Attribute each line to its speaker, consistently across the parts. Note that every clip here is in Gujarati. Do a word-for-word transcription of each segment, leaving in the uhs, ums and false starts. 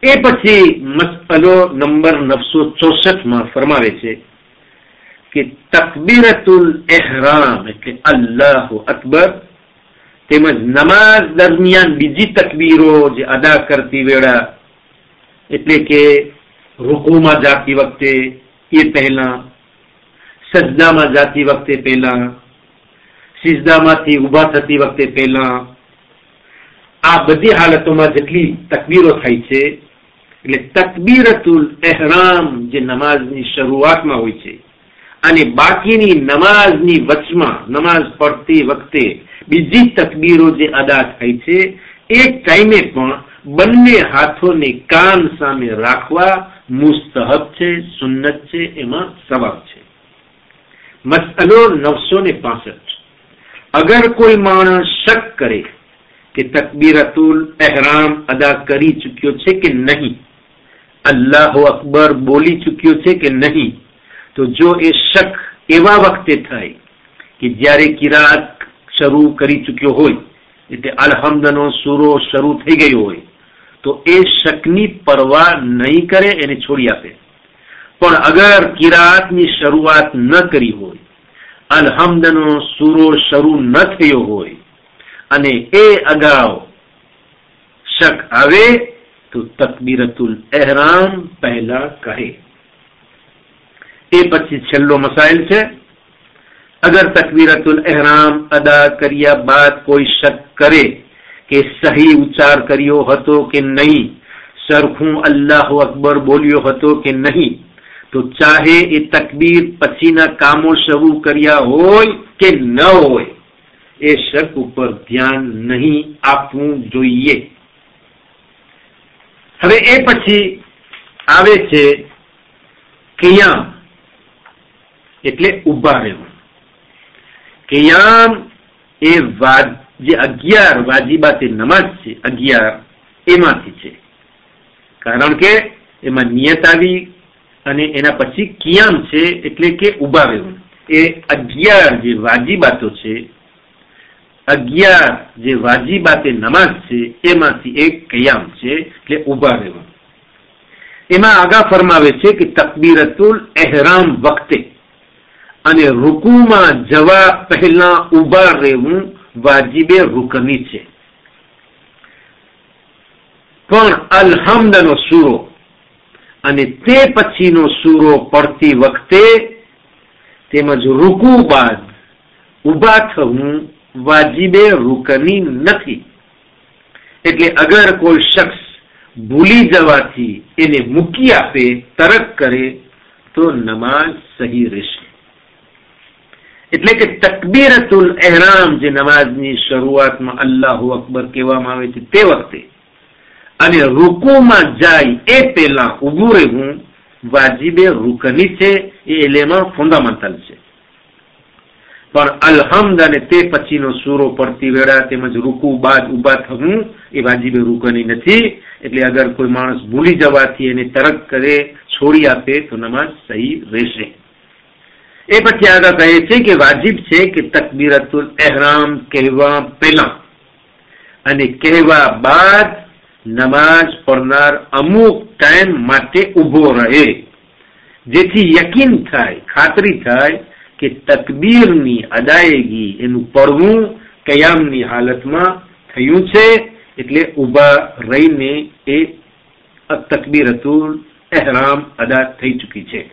Speaker 1: એ પછી મસઅલો નંબર નવસો ચોસઠ માં ફરમાવે છે કે તકબીરતુલ ઇહરામ એટલે અલ્લાહુ અકબર તેમજ નમાઝ દરમિયાન બીજી તકબીરો જે અદા કરતી વેળા એટલે કે રૂકુમાં જાતી વખતે એ પહેલા, સજદામાં જાતી વખતે પહેલા, સિજદામાંથી ઉભા થતી વખતે પહેલા, આ બધી હાલતોમાં જેટલી તકબીરો થાય છે એટલે તકબીરતુલ ઇહરામ જે નમાઝની શરૂઆતમાં હોય છે અને બાકીની નમાઝની વચમાં નમાઝ પડતી વખતે બીજી તકબીરો જે અદા થાય છે એ ટાઈમે પણ બંને હાથોને કાન સામે રાખવા મુસ્તહબ છે, સુન્નત છે, એમાં સવાબ છે. મસઅલો નવસો ને પાસઠ અગર કોઈ માણસ શક કરે કે તકબીરતુલ ઇહરામ અદા કરી ચૂક્યો છે કે નહીં, અલ્લાહુ અકબર બોલી ચૂક્યો છે કે નહીં, તો જો એ શક એવા વખતે થાય કે જ્યારે કિરાત શરૂ કરી ચૂક્યો હોય એટલે અલહમ્દનો સૂરો શરૂ થઈ ગયો હોય તો એ શકની પરવા નહીં કરે, એને છોડી આપે. પણ અગર કિરાતની શરૂઆત ન કરી હોય, અલહમ્દનો સૂરો શરૂ ન થયો હોય અને એ અગાઉ શક આવે તો તકબીરતુલ ઇહરામ પહેલા કહે. એ પછી છેલ્લો મસાઇલ છે, અગર તકબીરતુલ ઇહરામ અદા કર્યા બાદ કોઈ શક કરે કે સહી ઉચ્ચાર કર્યો હતો કે નહીં, સરખું અલ્લાહુ અકબર બોલ્યો હતો કે નહીં, તો ચાહે એ તકબીર પછીના કામો શરૂ કર્યા હોય કે ન હોય એ શક ઉપર ધ્યાન નહીં આપવું જોઈએ. હવે એ પછી આવે છે કિયામ એટલે ઉભા રહેવું. કિયામ એ જે અગિયાર વાજીબાતે નમાઝ છે અગિયાર એમાંથી છે, કારણ કે એમાં નિયત આવી અને એના પછી કિયામ છે એટલે કે ઉભા રહેવું. એ અગિયાર જે વાજીબાતો છે, અગિયાર જે વાજીબાતે નમાઝ છે એમાંથી એક કિયામ છે એટલે ઉભા રહેવું. એમાં આગા ફરમાવે છે કે તકબીરતુલ ઇહરામ વખતે અને રૂકુમાં જવા પહેલા ઉભા રહેવું વાજીબે રૂકની છે. પણ અલહમ્દનો સૂરો અને તે પછીનો સૂરો પડતી વખતે તેમજ રૂકુ બાદ ઉભા થવું વાજીબે રૂકની નથી. એટલે અગર કોઈ શખ્સ ભૂલી જવાથી એને મૂકી આપે, તરક કરે તો નમાઝ સહી રહેશે. એટલે કે તકબીરતુલ ઇહરામ જે નમાઝની શરૂઆતમાં અલ્લાહુ અકબર કહેવામાં આવે છે તે વખતે અને રૂકુમાં જાય એ પહેલા ઉભું રહેવું વાજીબે રૂકની છે, એ એલેમાં ફંડામેન્ટલ છે. પણ અલહમ્દ અને તે પછીનો સૂરો પડતી વેળા તેમજ રૂકુ બાદ ઉભા થવું એ વાજીબે રૂકની નથી. એટલે અગર કોઈ માણસ ભૂલી જવાથી એને તરક કરે, છોડી આપે તો નમાઝ સહી રહેશે. એ પછી આગળ કહે છે કે વાજીબ છે કે તકબીરતુલ ઇહરામ કહેવા પહેલા અને કહેવા બાદ નમાઝ પડનાર અમુક ટાઈમ માટે ઉભો રહે, જેથી યકીન થાય, ખાતરી થાય કે તકબીરની અદાયગી એનું પડવું કયામની હાલતમાં થયું છે. એટલે ઉભા રહીને એ તકબીરતુલ ઇહરામ અદા થઈ ચૂકી છે.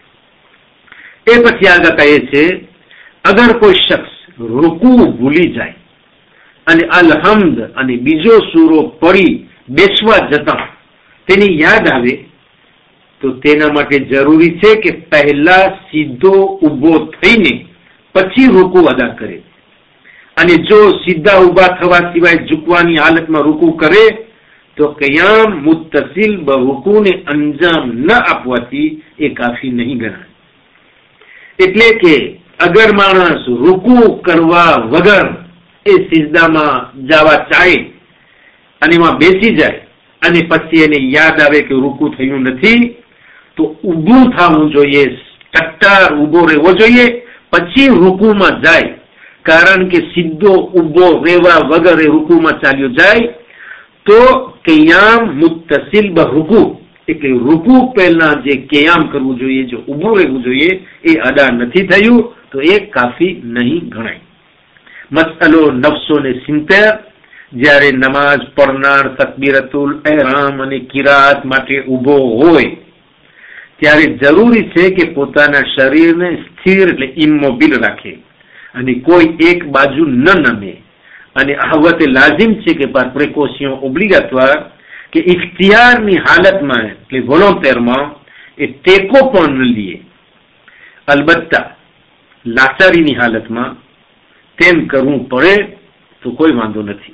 Speaker 1: એ પછી આગળ કહે છે અગર કોઈ શખ્સ રૂકુ ભૂલી જાય અને અલહમ્દ અને બીજો સૂરો પડી બેસવા જતા તેની યાદ આવે તો તેના માટે જરૂરી છે કે પહેલા સીધો ઊભો થઈને પછી રૂકુ અદા કરે. અને જો સીધા ઊભા થવા સિવાય ઝૂકવાની હાલતમાં રૂકુ કરે તો કિયામ મુત્તસિલ બરુકુને અંજામ ન આપવાથી એ કાફી નહીં ગણાય. એટલે કે અગર માણસ રૂકુ કરવા વગર એ સિજદામાં જવા ચાહે અને એમાં બેસી જાય અને પછી એને યાદ આવે કે રૂકુ થયું નથી તો ઊભું થવું જોઈએ, ટટ્ટાર ઊભો રહેવો જોઈએ, પછી રૂકુમાં જાય. કારણ કે સીધો ઊભો રહેવા વગર એ રૂકુમાં ચાલ્યો જાય તો કિયામ મુત્તસિલ બરુકુ, એટલે રૂકુ પહેલા જે કિયામ કરવું જોઈએ, જો ઊભું રહેવું જોઈએ, એ અદા નથી થયું તો એ કાફી નહીં ગણાય. મસઅલો નવસો ને સિત્તેર, જ્યારે નમાઝ પડનાર તકબીરતુલ એહરામ અને કિરાત માટે ઊભો હોય ત્યારે જરૂરી છે કે પોતાના શરીરને સ્થિર એટલે ઇમોબિલ રાખે અને કોઈ એક બાજુ ન નમે. અને ahવતે લાઝિમ છે કે par précaution obligatoire કે ઇખ્તિયારની હાલતમાં એટલે વોલોન્ટેરમાં એ ટેકો પણ ન લે. અલબત્તા લાચારીની હાલતમાં તેમ કરવું પડે તો કોઈ વાંધો નથી.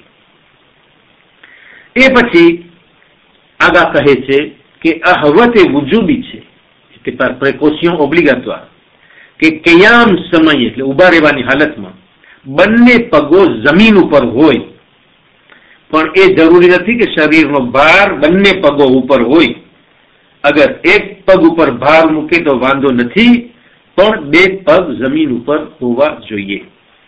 Speaker 1: એ પછી આગા કહે છે કે ahવતે વુજૂબી છે એટલે par précaution obligatoire કે કિયામ સમયે એટલે ઉભા રહેવાની હાલતમાં બંને પગો જમીન ઉપર હોય, પણ એ જરૂરી નથી કે શરીરનો ભાર બંને પગો ઉપર હોય. અગર એક પગ ઉપર ભાર મૂકે તો વાંધો નથી, પણ બે પગ જમીન ઉપર હોવા જોઈએ.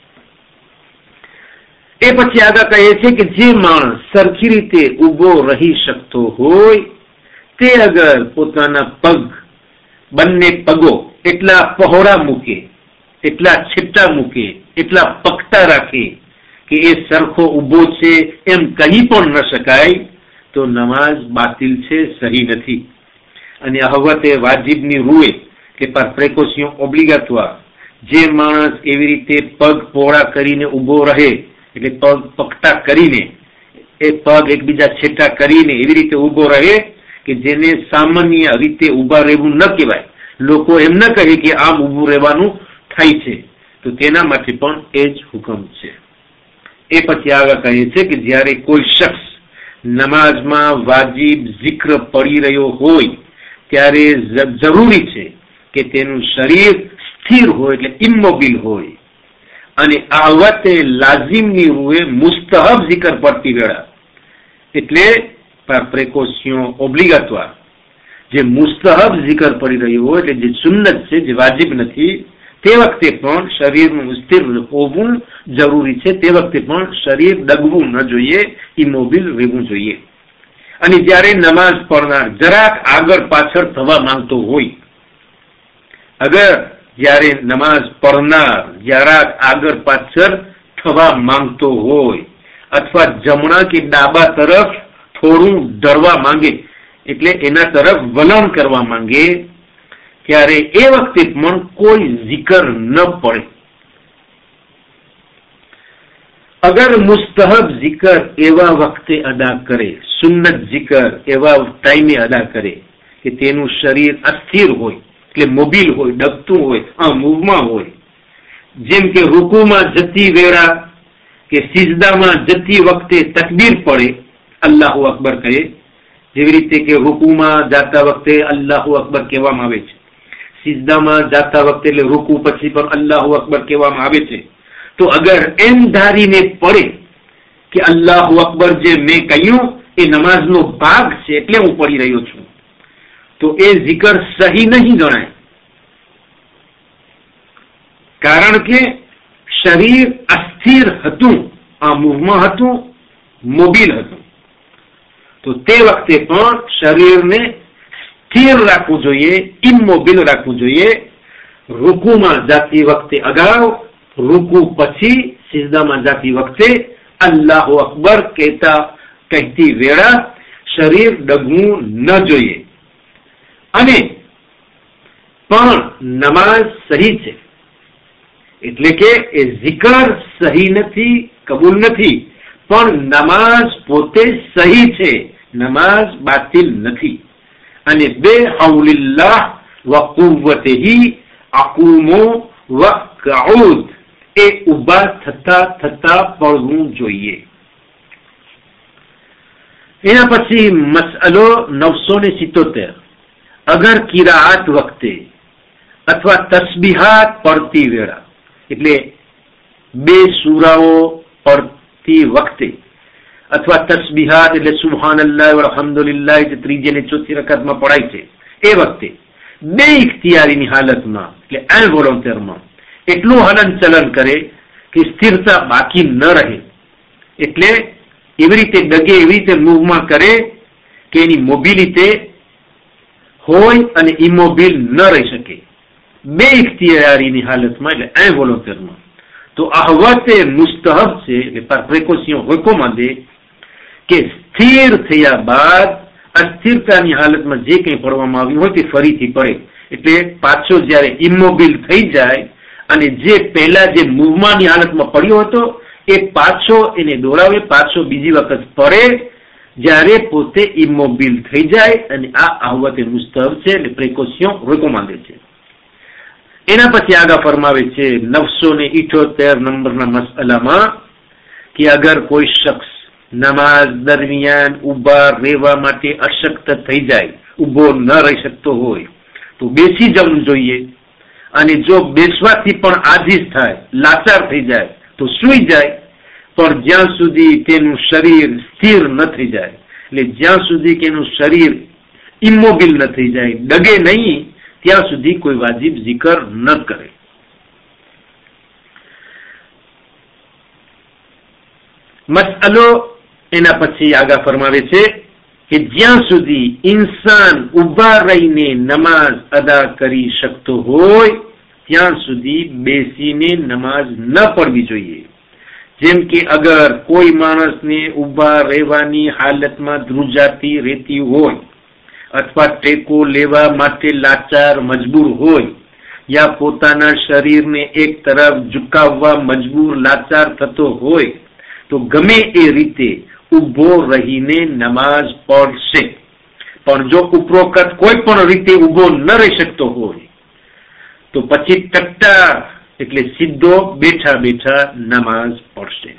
Speaker 1: એ પછી આગળ કહે છે કે જે માણસ સરખી રીતે ઊભો રહી શકતો હોય તે અગર પોતાના પગ બંને પગો એટલા પહોળા મૂકે, એટલા છેટા મૂકે, એટલા પકતા રાખે કે એ સરખો ઊભો છે એમ કહી પણ ન શકાય તો નમાઝ બાતિલ છે, સહી નથી. અને ahવતે વાજિબની રૂએ કે par précaution obligatoire જે માણસ એવી રીતે પગ પહોળા કરીને ઊભો રહે એટલે પગ પકતા કરીને એ પગ એકબીજા છેટા કરીને એવી રીતે ઊભો રહે કે જેને સામાન્ય રીતે ઊભા રહેવું ન કહેવાય, લોકો એમ ન કહે કે આમ ઊભું રહેવાનું થાય છે, તો તેના માટે પણ એ જ હુકમ છે. એ પછી આગળ કહે છે કે જ્યારે કોઈ શખ્સ નમાઝમાં વાજિબ zikr પડી રહ્યો હોય ત્યારે જરૂરી છે કે તેનું શરીર સ્થિર હોય એટલે ઇમોબિલ હોય. અને ahવતે લાઝિમની રૂએ મુસ્તહબ zikr પડતી વેળા એટલે par précaution obligatoire જે મુસ્તહબ zikr પડી રહ્યું હોય એટલે જે સુન્નત છે, જે વાજિબ નથી, તે વખતે પણ શરીરનું સ્થિર હોવું જરૂરી છે. તે વખતે પણ શરીર ડગવું ન જોઈએ, ઇમોબિલ રહેવું જોઈએ. અને જ્યારે નમાઝ પડનાર જરાક આગળ પાછળ થવા માંગતો હોય, અગર જ્યારે નમાઝ પડનાર જરાક આગળ પાછળ થવા માંગતો હોય અથવા જમણા કે ડાબા તરફ થોડું ઢળવા માંગે એટલે એના તરફ વલણ કરવા માંગે ત્યારે એ વખતે પણ કોઈ zikr ન પડે. અગર મુસ્તહબ zikr એવા વખતે અદા કરે, સુન્નત zikr એવા ટાઈમે અદા કરે કે તેનું શરીર અસ્થિર હોય એટલે મોબિલ હોય, ડગતું હોય, આ મૂવમાં હોય, જેમ કે રૂકુમાં જતી વેળા કે સિજદામાં જતી વખતે તકબીર પડે, અલ્લાહુ અકબર કહે, જેવી રીતે કે રૂકુમાં જાતા વખતે અલ્લાહુ અકબર કહેવામાં આવે છે, સિજદામાં જાતા વખતે એટલે રૂકુ પછી પણ અલ્લાહુ અકબર કહેવામાં આવે છે. તો અગર એમ ધારીને પડે કે અલ્લાહુ અકબર જે મેં કહ્યું એ નમાઝનો ભાગ છે એટલે હું પડી રહ્યો છું, તો એ zikr સહી નહીં ગણાય. કારણ કે શરીર અસ્થિર હતું, આ મૂવમાં હતું, મોબિલ હતું. તો તે વખતે પણ શરીરને સ્થિર રાખવું જોઈએ, ઇમોબિલ રાખવું જોઈએ. રૂકુમાં જાતી વખતે અગાઉ, રૂકુ પછી સિજદામાં જાતી વખતે અલ્લાહુ અકબર કહેતા કહેતી વેળા શરીર ડગવું ન જોઈએ. અને પણ નમાઝ સહી છે એટલે કે એ zikr સહી નથી, કબૂલ નથી, પણ નમાઝ પોતે સહી છે, નમાઝ બાતિલ નથી. અને બે હૌલિલ્લાહ વ કુવ્વતિહી અકૂમુ વકઉદ એ ઉભા થતા થતા પડવું જોઈએ. એના પછી મસઅલો નવસો ને સિત્તોતેર, અગર કિરાઆત વખતે અથવા તસ્બીહાત પડતી વેળા એટલે બે સૂરાઓ પડતી વખતે અથવા તસ્બીહાત એટલે સુબહાનલ્લાહ વલ્હમ્દુલિલ્લાહ જે ત્રીજી અને ચોથી રકાતમાં પડાય છે એ વખતે બે ઇખ્તિયારીની હાલતમાં એટલે ઇનવોલન્ટરમાં એટલું હલન ચલન કરે કે સ્થિરતા બાકી ન રહે એટલે એવી રીતે ડગે, એવી રીતે મૂવમાં કરે કે એની મોબિલિટી હોય અને ઇમોબિલ ન રહી શકે, બે ઇખ્તિયારીની હાલતમાં, એટલે ઇન્વોલન્ટરીમાં. તો ahwat મુસ્તહબ છે કે par précaution recommandé કે સ્થિર થયા બાદ અસ્થિરતાની હાલતમાં જે કંઈ પડવામાં આવ્યું હોય તે ફરીથી પડે. એટલે પાછો જયારે ઇમોબિલ થઈ જાય અને જે પહેલા જે મૂવમાંની હાલતમાં પડ્યો હતો એ પાછો એને દોડાવે, પાછો બીજી વખત પડે જ્યારે પોતે ઇમોબિલ થઈ જાય, અને આ ahwat મુસ્તહબ છે, એટલે પ્રિકોશન રેકોમેન્ડેડ છે. એના પછી આગળ ફરમાવે છે નવસો ને ઇઠોતેર નંબરના મસલામાં કે અગર કોઈ શખ્સ નમાઝ દરમિયાન ઉભા રહેવા માટે અશક્ત થઈ જાય, ઉભો ન રહી શકતો હોય તો બેસી જવું જોઈએ, અને જો બેસવાથી પણ આજીઝ થાય, લાચાર થઈ જાય તો સૂઈ જાય, પણ જ્યાં સુધી તેનું શરીર સ્થિર ન થઈ જાય, એટલે જ્યાં સુધી કે એનું શરીર ઇમોબિલ ન થઈ જાય, ડગે નહીં, ત્યાં સુધી કોઈ વાજિબ zikr ન કરે. મસઅલો એના પછી આગળ ફરમાવે છે કે જ્યાં સુધી ઇન્સાન ઉભા રહીને નમાઝ અદા કરી શકતો હોય ત્યાં સુધી બેસીને નમાઝ ન પડવી જોઈએ. જેમ કે અગર કોઈ માણસને ઉભા રહેવાની હાલતમાં ધ્રુજાતી રહેતી હોય, અથવા ટેકો લેવા માટે લાચાર મજબૂર હોય, યા પોતાના શરીરને એક તરફ ઝુકાવવા મજબૂર લાચાર થતો હોય, તો ગમે એ રીતે ઉભો રહીને નમાઝ પડશે. પણ જો ઉપરોક્ત કોઈ પણ રીતે ઉભો ન રહી શકતો હોય તો પછી ટટ્ટા એટલે સીધો બેઠા બેઠા નમાઝ પડશે.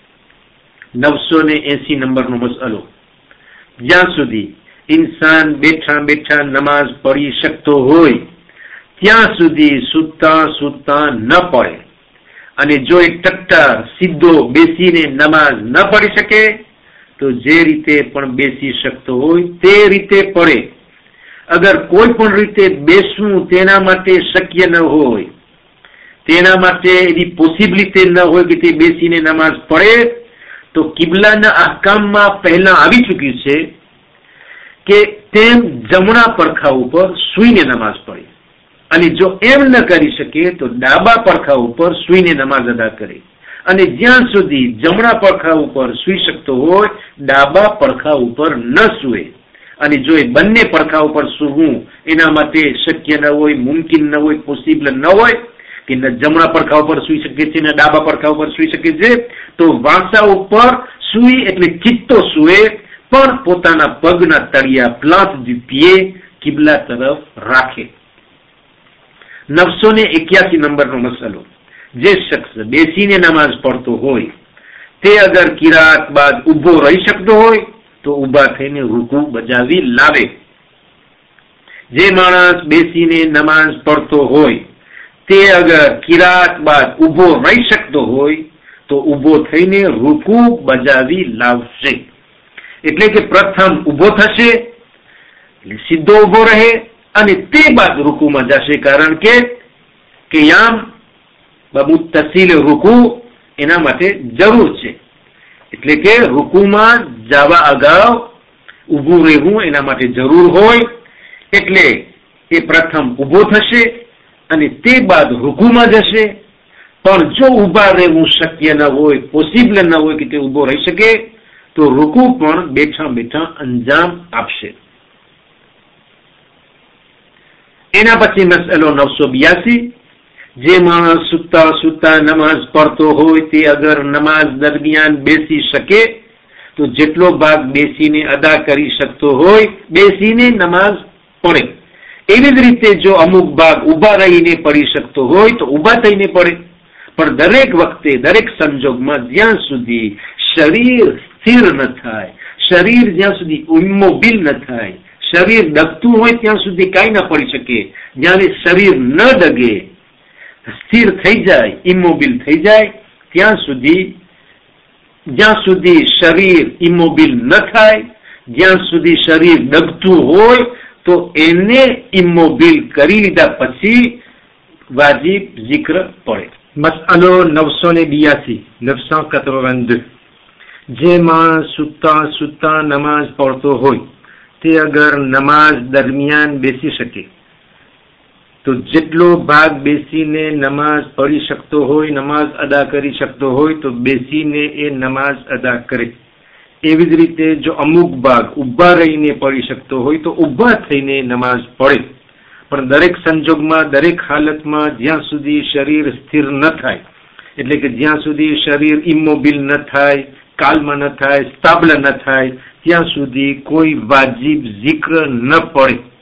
Speaker 1: નવસો ને એસી નંબરનો મસલો, જ્યાં સુધી ઇન્સાન બેઠા બેઠા નમાઝ પઢી શકતો હોય ત્યાં સુધી સૂતા સૂતા ન પડે, અને જો એક ટટ્ટા સીધો બેસીને નમાઝ ન પઢી શકે તો જે રીતે પણ બેસી શકતો હોય તે રીતે પડે. અગર કોઈ પણ રીતે બેસવું તેના માટે શક્ય ન હોય, તેના માટે એની પોસિબિલિટી ન હોય કે તે બેસીને નમાઝ પડે, તો કિબલાના અહકામમાં પહેલા આવી ચૂક્યું છે કે તેમ જમણા પડખા ઉપર સૂઈને નમાઝ પડે, અને જો એમ ન કરી શકે તો ડાબા પડખા ઉપર સૂઈને નમાઝ અદા કરે, અને જ્યાં સુધી જમણા પડખા ઉપર સૂઈ શકતો હોય ડાબા પડખા ઉપર ન સૂવે, અને જો એ બંને પડખા ઉપર સૂવું એના માટે શક્ય ન હોય, મુમકિન ન હોય, પોસિબલ ન હોય કે જમણા પડખા ઉપર સૂઈ શકે છે ને ડાબા પડખા ઉપર સૂઈ શકે છે, તો વાંસા ઉપર સૂઈ એટલે ચિત્તો સૂવે, પણ પોતાના પગના તળિયા પ્લાન્ટ du pied કિબલા તરફ રાખે. નવસો ને એક્યાસી નંબરનો મસલો, જે શખ્સ બેસીને નમાઝ પડતો હોય તે અગર કિરાત બાદ ઉભો રહી શકતો હોય તો ઉભા થઈને રૂકુ બજાવી લાવે. જે માણસ બેસીને નમાઝ પડતો હોય તે અગર કિરાત બાદ ઉભો રહી શકતો હોય તો ઉભો થઈને રૂકુ બજાવી લાવશે. એટલે કે પ્રથમ ઉભો થશે, એટલે સીધો ઉભો રહે, અને તે બાદ રૂકુમાં જશે, કારણ કે કિયામ બમુત્તસિલ રૂકુ એના માટે જરૂર છે. એટલે કે રૂકુમાં જવા અગાઉ ઊભું રહેવું એના માટે જરૂર હોય, એટલે એ પ્રથમ ઉભો થશે અને તે બાદ રૂકુમાં જશે. પણ જો ઉભા રહેવું શક્ય ન હોય, પોસિબલ ન હોય કે તે ઉભો રહી શકે, તો રૂકુ પણ બેઠા બેઠા અંજામ આપશે. એના પછી મસલો નવસો બ્યાસી, જે માણસ સુતા સુતા નમાઝ પડતો હોય તે અગર નમાઝ દરમિયાન બેસી શકે તો જેટલો ભાગ બેસીને અદા કરી શકતો હોય બેસીને નમાઝ પડે. એવી જ રીતે જો અમુક ભાગ ઉભા રહીને પડી શકતો હોય તો ઉભા થઈને પડે. પણ દરેક વખતે દરેક સંજોગમાં જ્યાં સુધી શરીર સ્થિર ન થાય, શરીર જ્યાં સુધી ઇમોબિલ ન થાય, શરીર ડગતું હોય ત્યાં સુધી કાંઈ ન પડી શકે. જ્યારે શરીર ન ડગે, સ્થિર થઈ જાય, ઇમોબિલ થઈ જાય, ત્યાં સુધી જ્યાં સુધી શરીર ઇમોબિલ ન થાય, જ્યાં સુધી શરીર ડગતું હોય તો એને ઇમોબિલ કરી લીધા પછી વાજિબ zikr પડે. મસઅલો નવસો ને બિયાસી, નવ સો quatre-vingt-deux, જે માણસ સૂતા સૂતા નમાઝ પઢતો હોય તે અગર નમાઝ દરમિયાન બેસી શકે તો જેટલો ભાગ બેસીને નમાઝ પઢી શકતો હોય, નમાઝ અદા કરી શકતો હોય તો બેસીને એ નમાઝ અદા કરે. એવી જ રીતે જો અમુક ભાગ ઊભા રહીને પઢી શકતો હોય તો ઊભા થઈને નમાઝ પઢે. પણ દરેક સંજોગમાં, દરેક હાલતમાં જ્યાં સુધી શરીર સ્થિર ન થાય, એટલે કે જ્યાં સુધી શરીર ઇમોબિલ ન થાય, કાલ્મ ન થાય, સ્ટાબલ ન થાય, ત્યાં સુધી કોઈ વાજિબ zikr ન પડે.